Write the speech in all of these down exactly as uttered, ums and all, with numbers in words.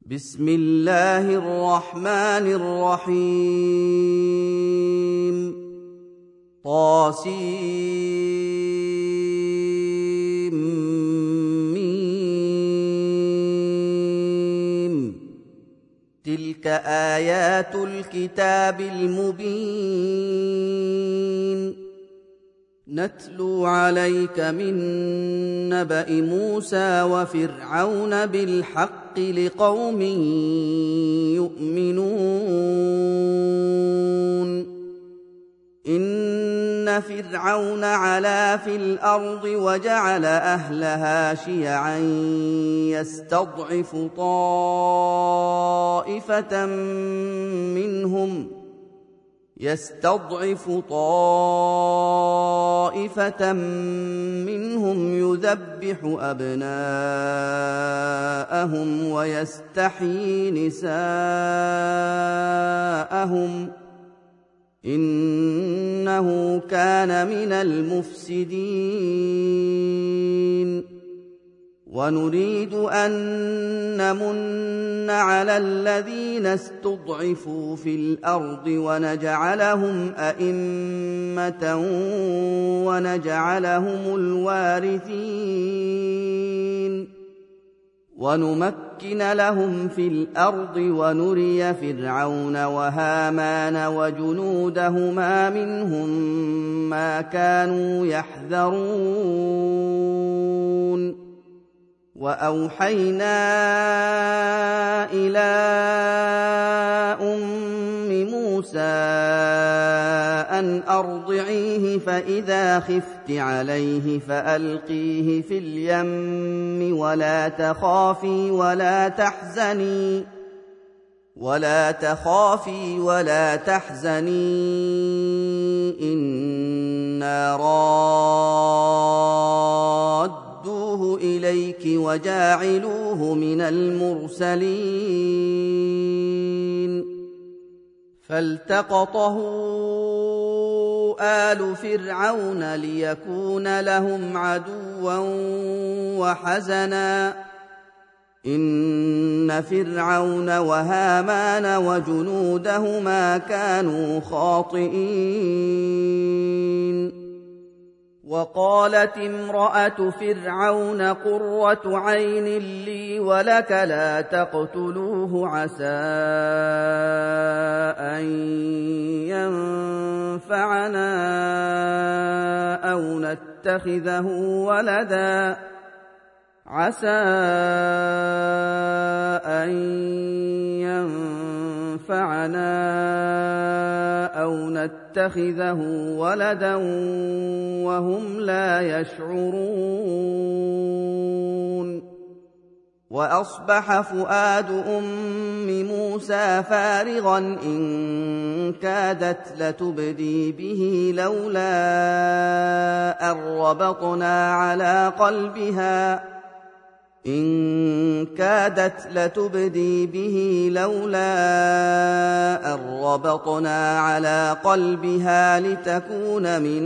بسم الله الرحمن الرحيم. طاسيم ميم. تلك آيات الكتاب المبين. نتلو عليك من نبأ موسى وفرعون بالحق لقوم يؤمنون. إن فرعون علا في الأرض وجعل أهلها شيعا يستضعف طائفة منهم يستضعف طائفة منهم يذبح أبناءهم ويستحيي نساءهم إنه كان من المفسدين. ونريد أن نمن على الذين استضعفوا في الأرض ونجعلهم أئمة ونجعلهم الوارثين ونمكن لهم في الأرض ونري فرعون وهامان وجنودهما منهم ما كانوا يحذرون. وأوحينا إلى أم موسى أن أرضعيه فإذا خفت عليه فألقيه في اليم ولا تخافي ولا تحزني ولا تخافي ولا تحزني إنا رادوه إليك وجاعلوه من المرسلين. فالتقطه آل فرعون ليكون لهم عدوا وحزنا إن فرعون وهامان وجنودهما كانوا خاطئين. وقالت امرأة فرعون قرة عين لي ولك لا تقتلوه عسى أن ينفعنا أو نتخذه ولدا عسى أن ينفعنا أو نتخذه ولدا وهم لا يشعرون. وأصبح فؤاد أم موسى فارغا إن كادت لتبدي به لولا أن ربطنا على قلبها إن كادت لتبدي به لولا أن ربطنا على قلبها لتكون من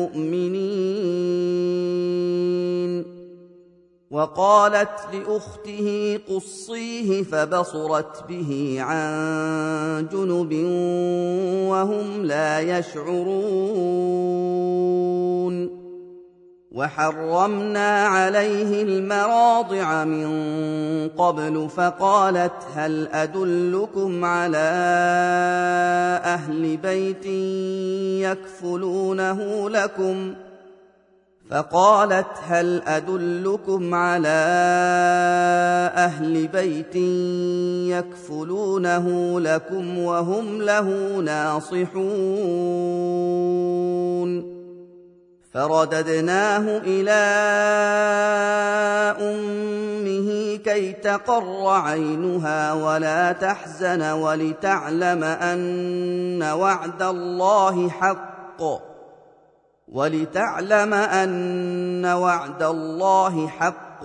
المؤمنين. وقالت لأخته قصيه فبصرت به عن جنب وهم لا يشعرون. وحرمنا عليه المراضع من قبل فقالت هل أدلكم على أهل بيت يكفلونه لكم فقالت هل أدلكم على أهل بيت يكفلونه لكم وهم له ناصحون. فرددناه إلى أمه كي تقر عينها ولا تحزن ولتعلم أن وعد الله حق ولتعلم أن وعد الله حق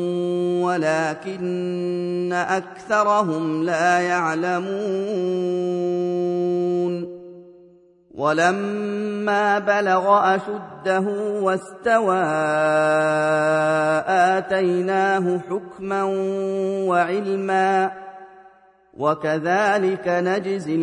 ولكن أكثرهم لا يعلمون. ولما بلغ أشده واستوى آتيناه حكما وعلما وكذلك نجزي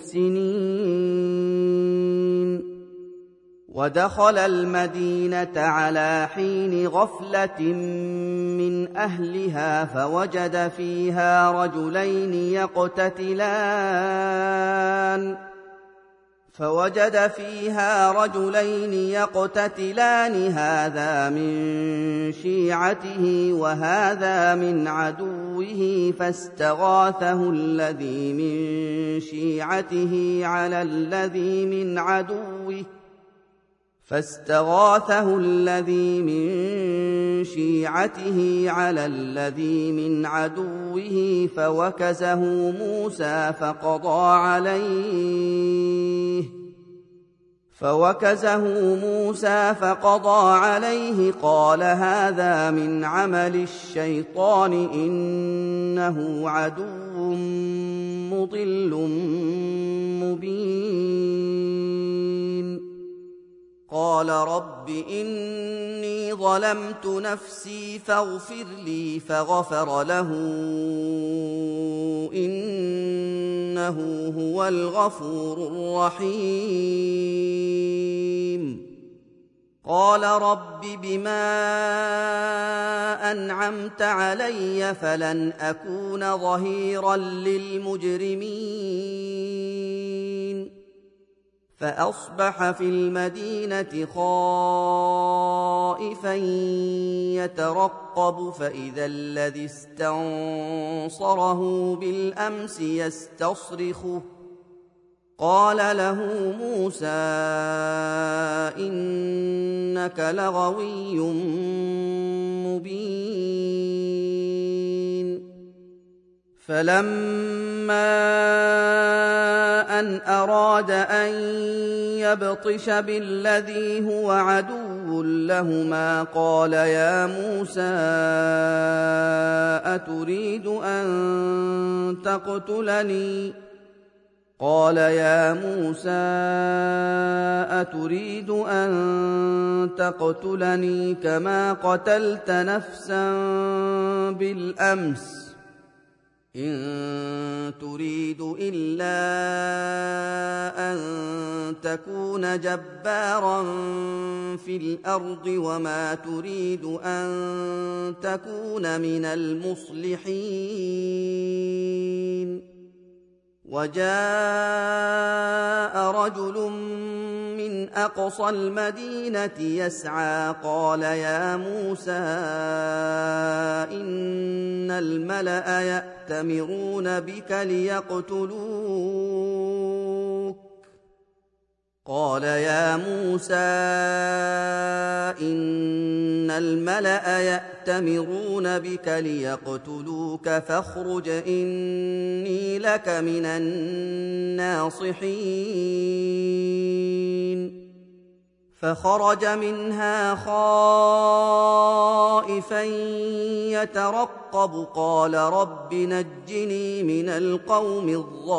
المحسنين. ودخل المدينة على حين غفلة من أهلها فوجد فيها رجلين يقتتلان فوجد فيها رجلين يقتتلان هذا من شيعته وهذا من عدوه فاستغاثه الذي من شيعته على الذي من عدوه فاستغاثه الذي من شيعته على الذي من عدوه فوكزه موسى فقضى عليه فوكزه موسى فقضى عليه قال هذا من عمل الشيطان إنه عدو مضل مبين. قال رب إني ظلمت نفسي فاغفر لي فغفر له إنه هو الغفور الرحيم. قال رب بما أنعمت علي فلن أكون ظهيرا للمجرمين. فأصبح في المدينة خائفا يترقب فإذا الذي استنصره بالأمس يستصرخه قال له موسى إنك لغوي مبين. فلما أن أراد أن يبطش بالذي هو عدو لهما قال يا موسى أتريد أن تقتلني قال يا موسى أتريد أن تقتلني كما قتلت نفسا بالأمس إن تريد إلا أن تكون جبارا في الأرض وما تريد أن تكون من المصلحين. وجاء رجل من أقصى المدينة يسعى قال يا موسى إن الملأ يأتمرون بك ليقتلوك قال يا موسى إن الملأ يأتمرون بك ليقتلوك فاخرج إني لك من الناصحين. فخرج منها خائفا يترقب قال رب نجني من القوم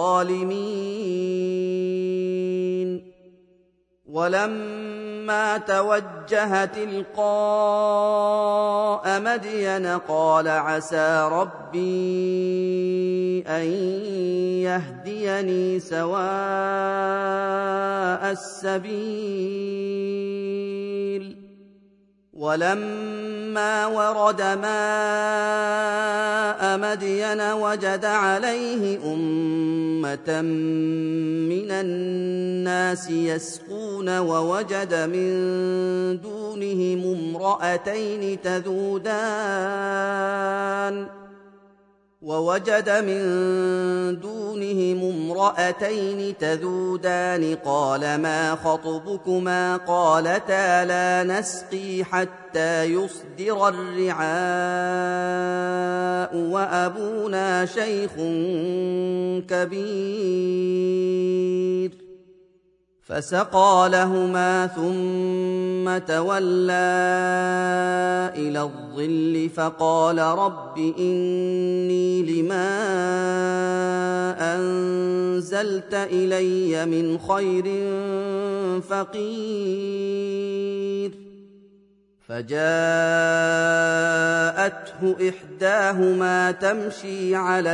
الظالمين. ولما توجه تلقاء مدين قال عسى ربي أن يهديني سواء السبيل. ولما ورد ماء مدين وجد عليه أمة من الناس يسقون ووجد من دونهم امرأتين تذودان ووجد من دونهم امرأتين تذودان قال ما خطبكما قالتا لا نسقي حتى يصدر الرعاء وأبونا شيخ كبير. فسقى لهما ثم تولى إلى الظل فقال رب إني لما أنزلت إلي من خير فقير. فجاءته إحداهما تمشي على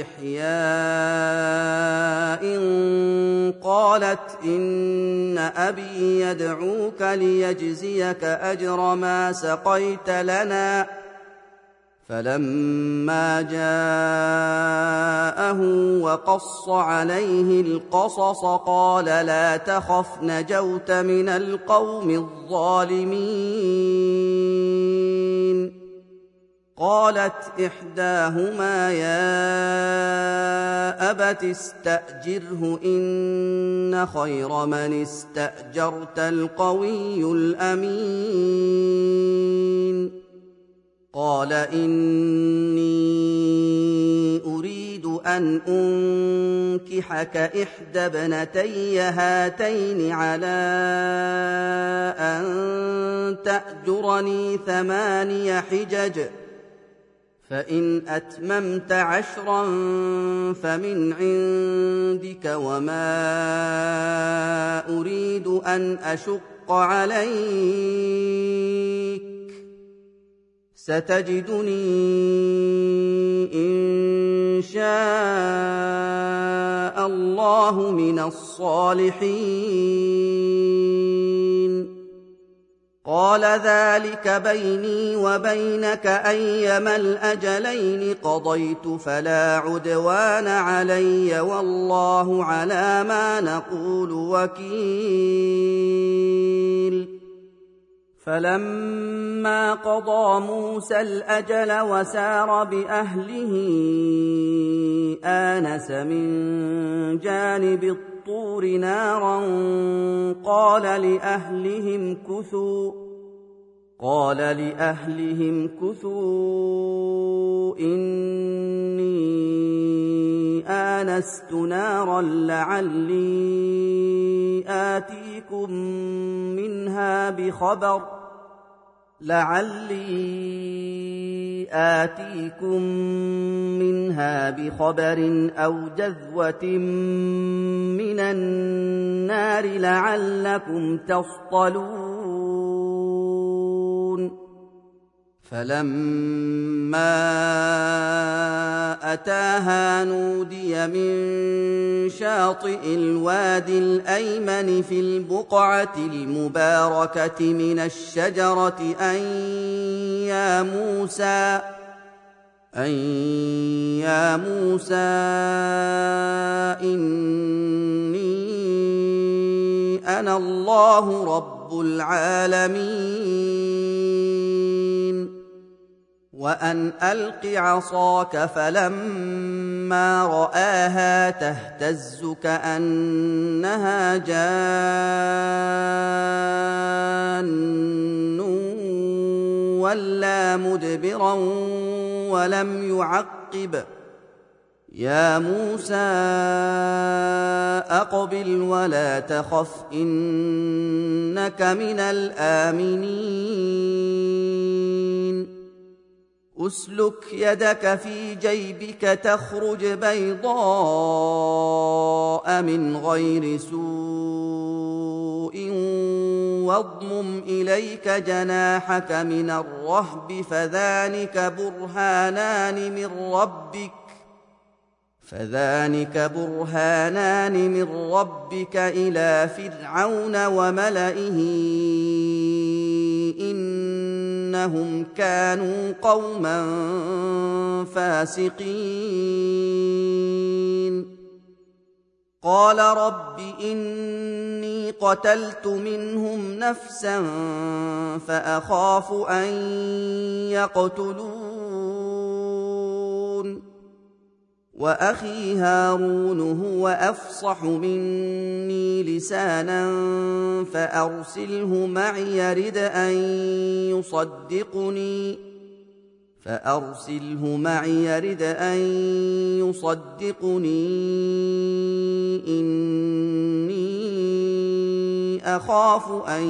استحياء قالت إن أبي يدعوك ليجزيك أجر ما سقيت لنا. فلما جاءه وقص عليه القصص قال لا تخف نجوت من القوم الظالمين. قالت إحداهما يا أبت استأجره إن خير من استأجرت القوي الأمين. قال إني أريد أن أنكحك إحدى ابنتي هاتين على أن تأجرني ثماني حجج فإن أتممت عشرا فمن عندك وما أريد أن أشق عليك ستجدني إن شاء الله من الصالحين. قال ذلك بيني وبينك أيما الأجلين قضيت فلا عدوان علي والله على ما نقول وكيل. فلما قضى موسى الأجل وسار بأهله آنس من جانب الطور نارا قال لأهلهم كثوا قال لأهلهم كثوا إني آنست نارا لعلي آتيكم منها بخبر لعلي آتيكم منها بخبر أو جذوة من النار لعلكم تصطلون. فلما أتاها نودي من شاطئ الوادي الأيمن في البقعة المباركة من الشجرة أن يا موسى أن يا موسى إني أنا الله رب العالمين. وأن ألق عصاك فلما رآها تهتز كأنها جان ولا مدبرا ولم يعقب. يا موسى أقبل ولا تخف إنك من الآمنين. أسلك يدك في جيبك تخرج بيضاء من غير سوء واضمم إليك جناحك من الرهب فذلك برهانان من ربك فذلك برهانان من ربك إلى فرعون وملئه إنهم كانوا قوما فاسقين. قال رب إني قتلت منهم نفسا فأخاف أن يقتلون وأخي هارون هو أفصح مني لسانا فأرسله معي يرد أن يصدقني فأرسله معي يرد أن يصدقني إني أخاف أن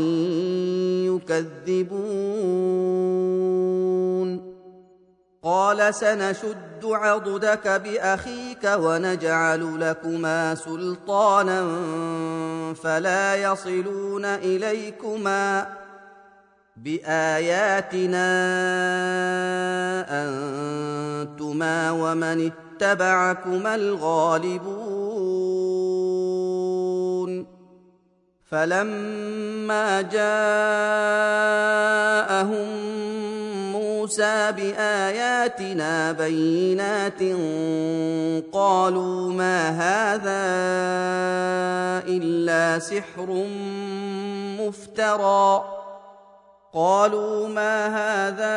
يكذبون. قال سنشد عضدك بأخيك ونجعل لكما سلطانا فلا يصلون إليكما بآياتنا أنتما ومن اتبعكما الغالبون فلما جاءهم موسى بآياتنا بينات قالوا ما هذا إلا سحر مفترى قالوا ما هذا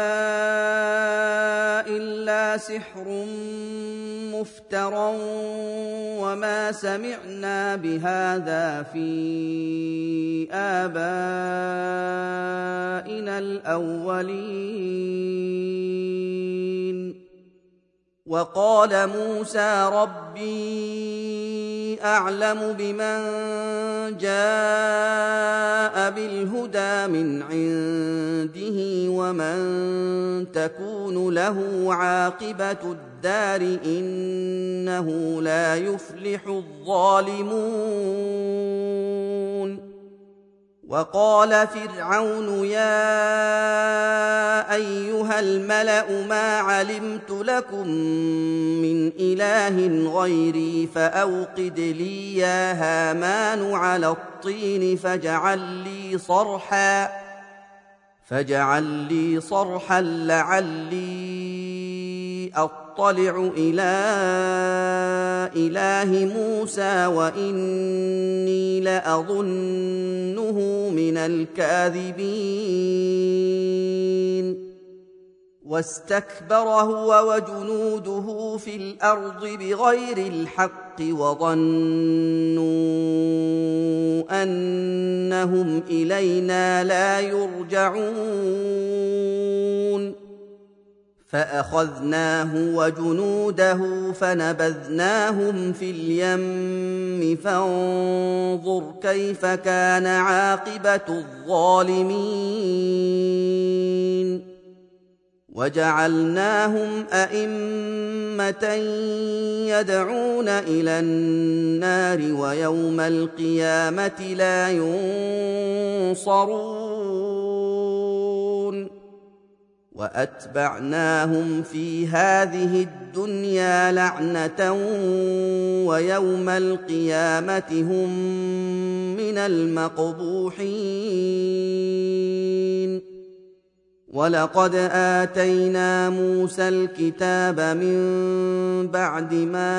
إلا سحر مفترى وما سمعنا بهذا في آبائنا الأولين وقال موسى ربي أعلم بمن جاء بالهدى من عنده ومن تكون له عاقبة الدار إنه لا يفلح الظالمون وقال فرعون يا أيها الملأ ما علمت لكم من إله غيري فأوقد لي يا هامان على الطين فاجعل لي صرحا فاجعل لي صرحا لعلي أطلع إلى إله موسى وإني لأظنه من الكاذبين واستكبر هو وجنوده في الأرض بغير الحق وظنوا أنهم إلينا لا يرجعون فأخذناه وجنوده فنبذناهم في اليم فانظر كيف كان عاقبة الظالمين وجعلناهم أئمة يدعون إلى النار ويوم القيامة لا ينصرون وأتبعناهم في هذه الدنيا لعنة ويوم القيامة هم من المقبوحين ولقد آتينا موسى الكتاب من بعد ما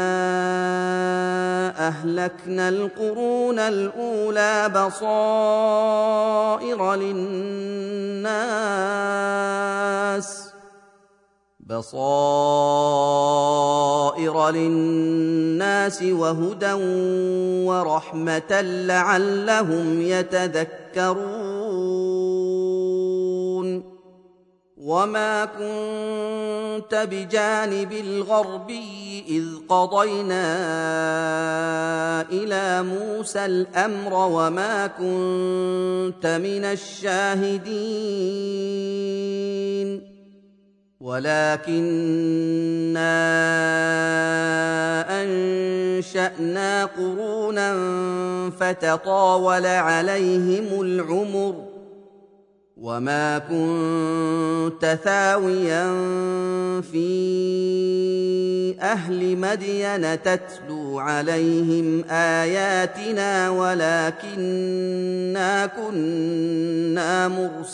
أهلكنا القرون الأولى بصائر للناس بصائر للناس وهدى ورحمة لعلهم يتذكرون وما كنت بجانب الغربي إذ قضينا إلى موسى الأمر وما كنت من الشاهدين ولكننا أنشأنا قرونا فتطاول عليهم العمر وما كنت ثاويا في أهل مدين تتلو عليهم آياتنا ولكننا كنا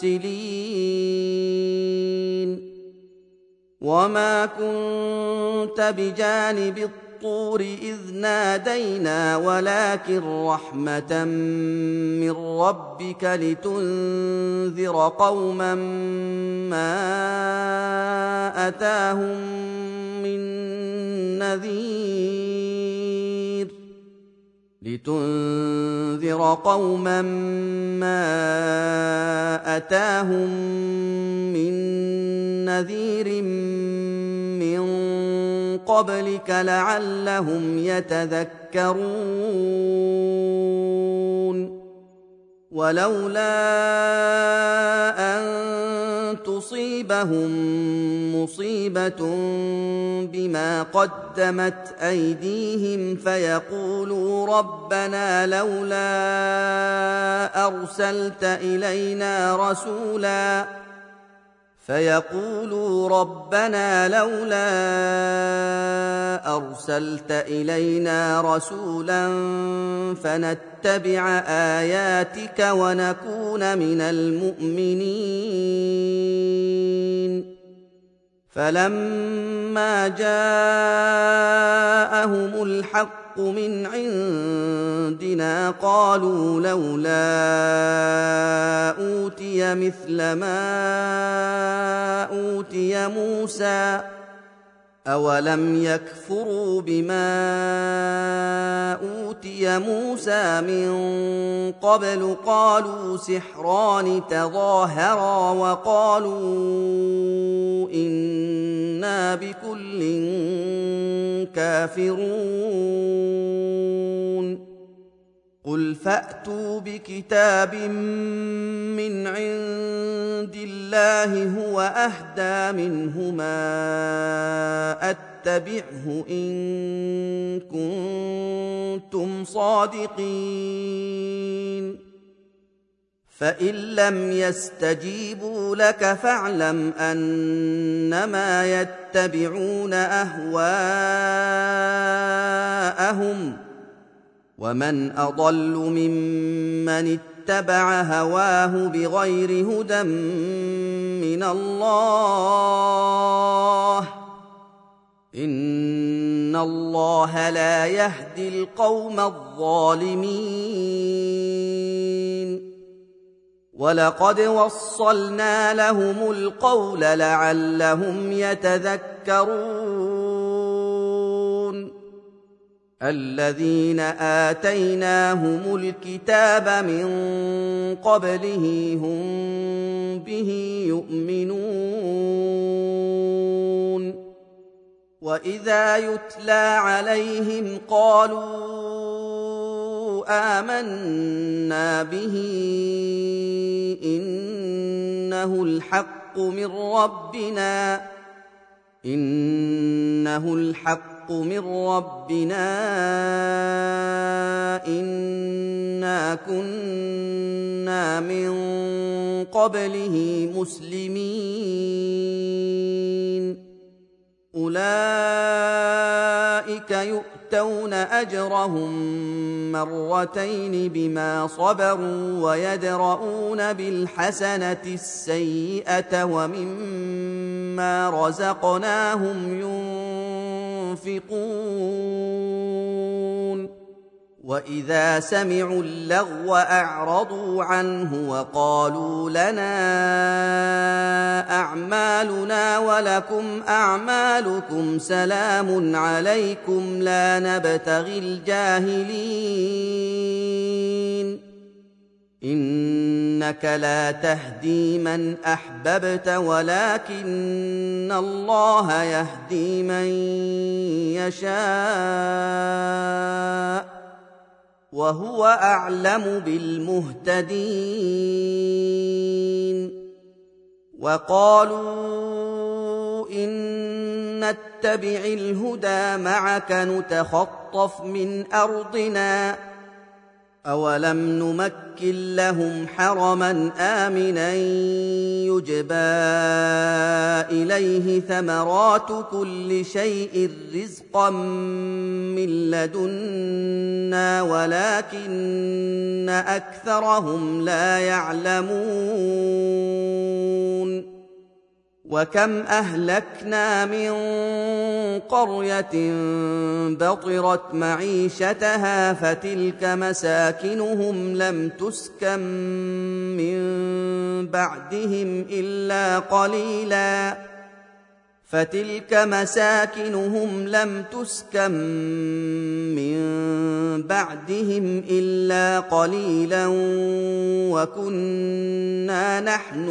مرسلين وما كنت بجانب الطور إذ نادينا ولكن رحمة من ربك لتنذر قوما ما أتاهم من نذير لتنذر قوما ما أتاهم من نذير من قبلك لعلهم يتذكرون ولولا أن تصيبهم مصيبة بما قدمت أيديهم فيقولوا ربنا لولا أرسلت إلينا رسولا فيقولوا ربنا لولا أرسلت إلينا رسولا فنتبع آياتك ونكون من المؤمنين فلما جاءهم الحق من عندنا قالوا لولا أوتي مثل ما أوتي موسى أولم يكفروا بما أوتي موسى من قبل قالوا سحران تظاهرا وقالوا إنا بكل كافرون قل فأتوا بكتاب من عند الله هو أهدى منهما أتبعه إن كنتم صادقين فإن لم يستجيبوا لك فاعلم أنما يتبعون أهواءهم ومن أضل ممن اتبع هواه بغير هدى من الله إن الله لا يهدي القوم الظالمين ولقد وصلنا لهم القول لعلهم يتذكرون الذين آتيناهم الكتاب من قبله هم به يؤمنون وإذا يتلى عليهم قالوا آمنا به إنه الحق من ربنا إنه الحق من ربنا إنا كنا من قبله مسلمين أولئك يؤتون أجرهم مرتين بما صبروا ويدرؤون بالحسنة السيئة ومما رزقناهم ينفقون وإذا سمعوا اللغو أعرضوا عنه وقالوا لنا أعمالنا ولكم أعمالكم سلام عليكم لا نبتغي الجاهلين إنك لا تهدي من أحببت ولكن الله يهدي من يشاء وهو أعلم بالمهتدين وقالوا إن نتبع الهدى معك نتخطف من أرضنا أولم نمكن لهم حرما آمنا يجبى إليه ثمرات كل شيء رزقا من لدنا ولكن أكثرهم لا يعلمون وكم أهلكنا من قرية بطرت معيشتها فتلك مساكنهم لم تسكن من بعدهم إلا قليلا فتلك مساكنهم لم تسكن من بعدهم إلا قليلا وكنا نحن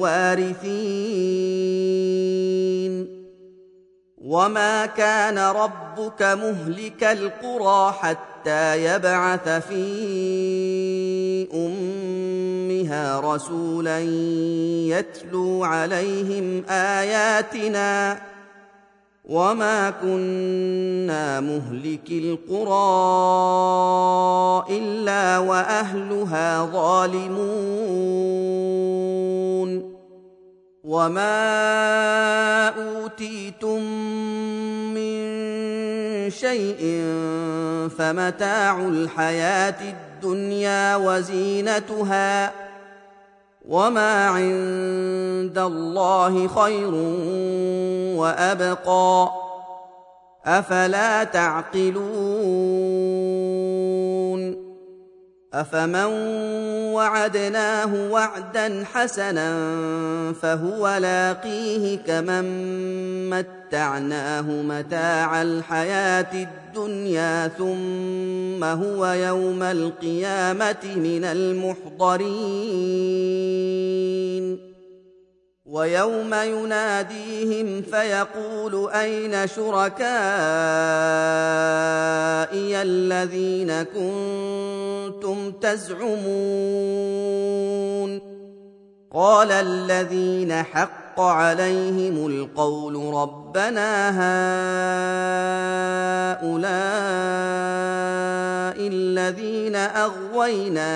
الوارثين وما كان ربك مهلك القرى حتى يبعث في أمها فيها رسولا يتلو عليهم آياتنا وما كنا مهلكي القرى إلا وأهلها ظالمون وما أوتيتم من شيء فمتاع الحياة الدنيا وزينتها وما عند الله خير وأبقى أفلا تعقلون أفمن وعدناه وعدا حسنا فهو لاقيه كمن متعناه متاع الحياة الدنيا ثم هو يوم القيامة من المحضرين ويوم يناديهم فيقول أين شركائي الذين كنتم تزعمون قال الذين حق عليهم القول ربنا هؤلاء الذين أغوينا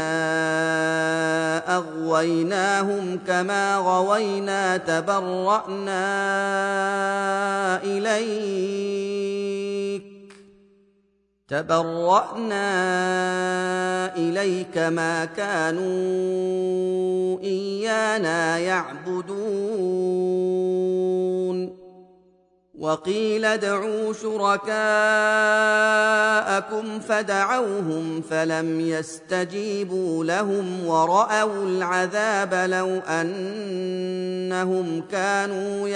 أغويناهم كما غوينا تبرأنا إليك تبرأنا إليك ما كانوا إيانا يعبدون وقيل ادعوا شركاءكم فدعوهم فلم يستجيبوا لهم ورأوا العذاب لو أنهم كانوا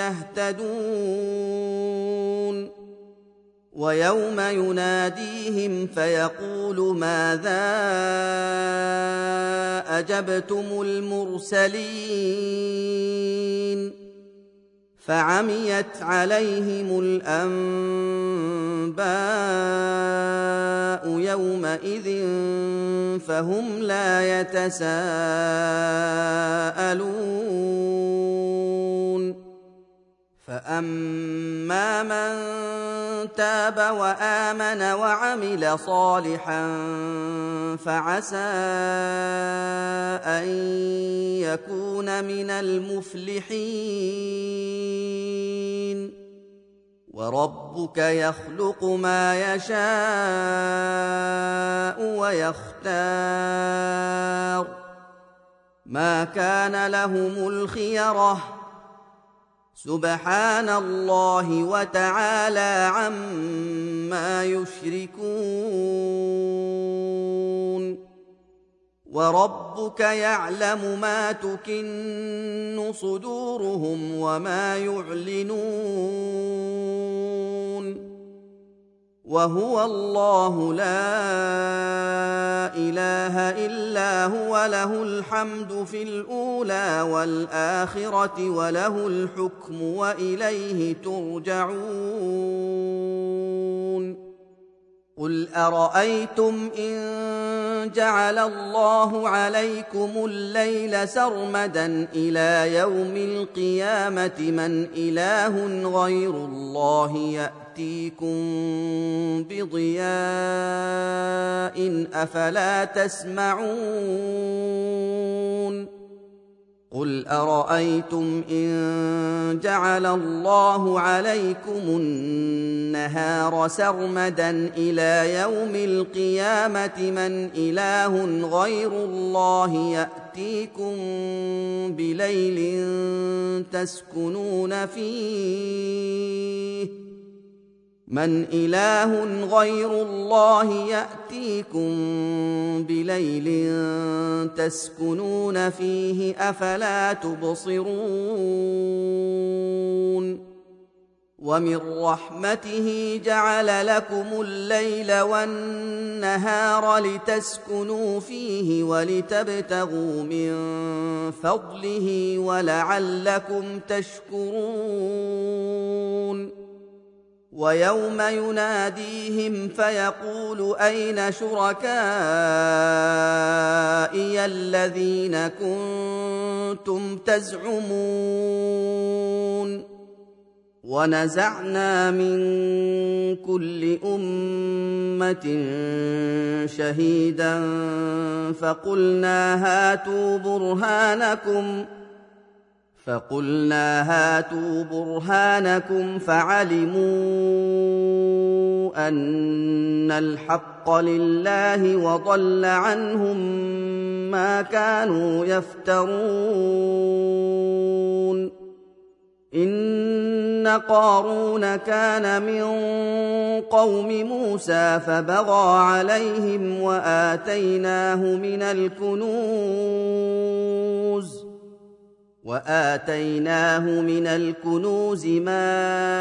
يهتدون ويوم يناديهم فيقول ماذا أجبتم المرسلين فعميت عليهم الأنباء يومئذ فهم لا يتساءلون فأما من تاب وآمن وعمل صالحا فعسى أن يكون من المفلحين وربك يخلق ما يشاء ويختار ما كان لهم الخيرة سبحان الله وتعالى عما يشركون وربك يعلم ما تكن صدورهم وما يعلنون وهو الله لا إله إلا هو له الحمد في الأولى والآخرة وله الحكم وإليه ترجعون قل أرأيتم إن جعل الله عليكم الليل سرمدا إلى يوم القيامة من إله غير الله يأتيكم بضياء أفلا تسمعون قل أرأيتم إن جعل الله عليكم النهار سرمدا إلى يوم القيامة من إله غير الله يأتيكم بليل تسكنون فيه من إله غير الله يأتيكم بليل تسكنون فيه أفلا تبصرون ومن رحمته جعل لكم الليل والنهار لتسكنوا فيه ولتبتغوا من فضله ولعلكم تشكرون ويوم يناديهم فيقول أين شركائي الذين كنتم تزعمون ونزعنا من كل أمة شهيدا فقلنا هاتوا برهانكم فقلنا هاتوا برهانكم فعلموا أن الحق لله وضل عنهم ما كانوا يفترون إن قارون كان من قوم موسى فبغى عليهم وآتيناه من الكنوز وآتيناه من الكنوز ما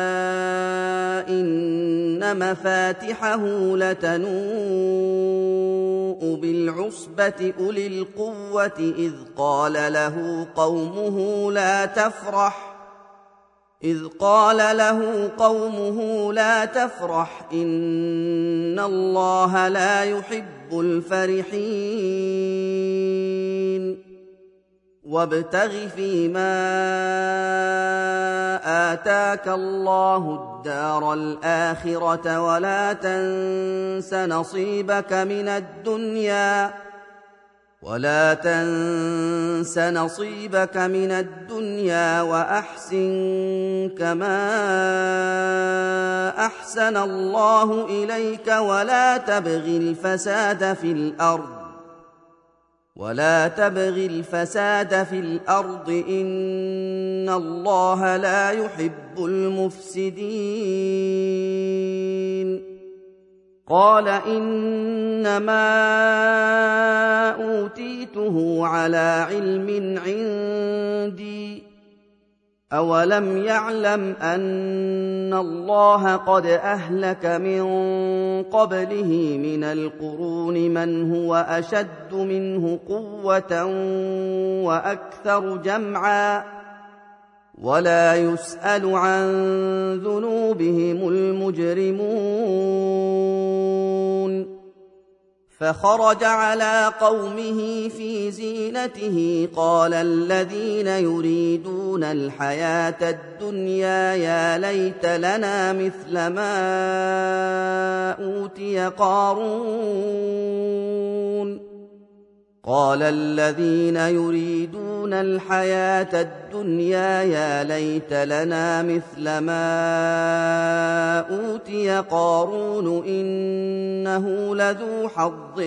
إن مفاتحه لتنوء بالعصبة أولي القوة إذ قال له قومه لا تفرح إذ قال له قومه لا تفرح إن الله لا يحب الفرحين وابتغ فيما آتاك الله الدار الآخرة ولا تنس نصيبك من الدنيا ولا تنس نصيبك من الدنيا وأحسن كما أحسن الله إليك ولا تبغ الفساد في الأرض ولا تبغ الفساد في الأرض إن الله لا يحب المفسدين قال إنما أوتيته على علم عندي أولم يعلم أن الله قد أهلك من قبله من القرون من هو أشد منه قوة وأكثر جمعا ولا يسأل عن ذنوبهم المجرمون فخرج على قومه في زينته قال الذين يريدون الحياة الدنيا يا ليت لنا مثل ما أوتي قارون قال الذين يريدون الحياة الدنيا يا ليت لنا مثل ما أوتي قارون إنه لذو حظ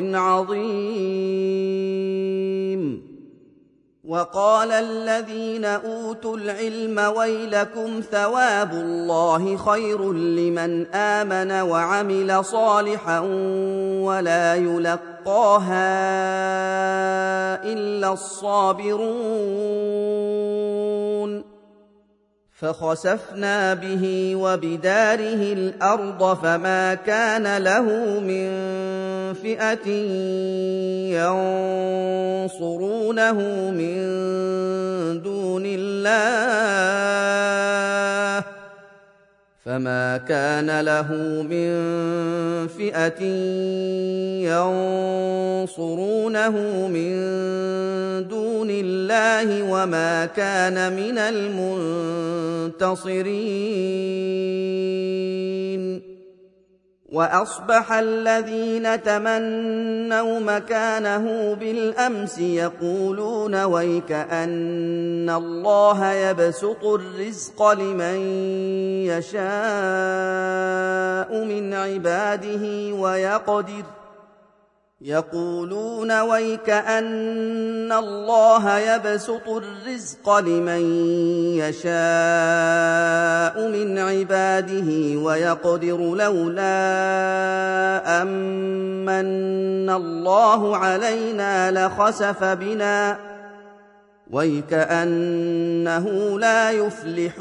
عظيم وقال الذين أوتوا العلم ويلكم ثواب الله خير لمن آمن وعمل صالحا ولا يلقاها إلا الصابرون فخسفنا به وبداره الأرض فما كان له من فئة ينصرونه من دون الله فما كان له من فئة ينصرونه من دون الله وما كان من المنتصرين وأصبح الذين تمنوا مكانه بالأمس يقولون ويكأن الله يبسط الرزق لمن يشاء من عباده ويقدر يقولون ويكأن الله يبسط الرزق لمن يشاء من عباده ويقدر لولا أمن الله علينا لخسف بنا ويكأنه لا يفلح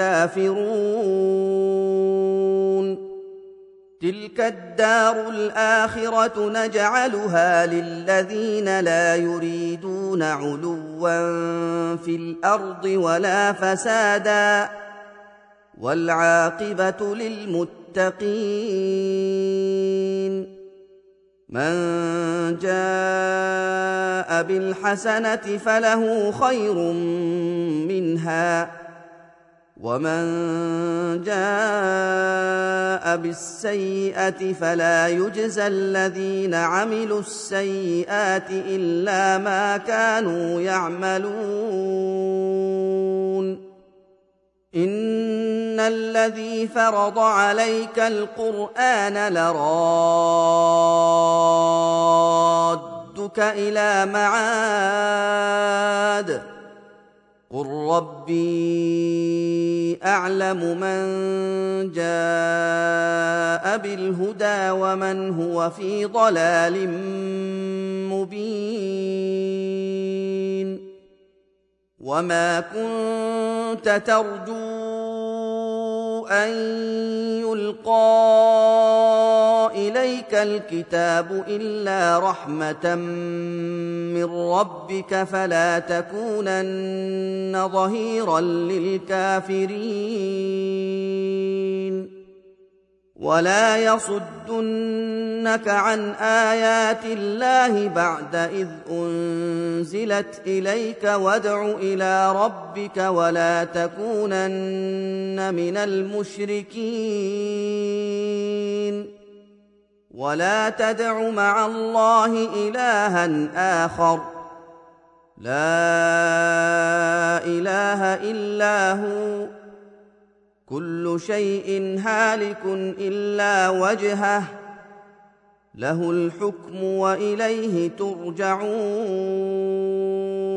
الكافرون تلك الدار الآخرة نجعلها للذين لا يريدون علوا في الأرض ولا فسادا والعاقبة للمتقين للمتقين من جاء بالحسنة فله خير منها ومن جاء بالسيئة فلا يجزى الذين عملوا السيئات إلا ما كانوا يعملون إن الذي فرض عليك القرآن لرادك إلى معاد قل ربي أعلم من جاء بالهدى ومن هو في ضلال مبين وما كنت ترجو أن يلقى إليك الكتاب إلا رحمة من ربك فلا تكونن ظهيرا للكافرين ولا يصدنك عن آيات الله بعد إذ أنزلت إليك وادع إلى ربك ولا تكونن من المشركين ولا تدع مع الله إلها آخر لا إله إلا هو كل شيء هالك إلا وجهه له الحكم وإليه ترجعون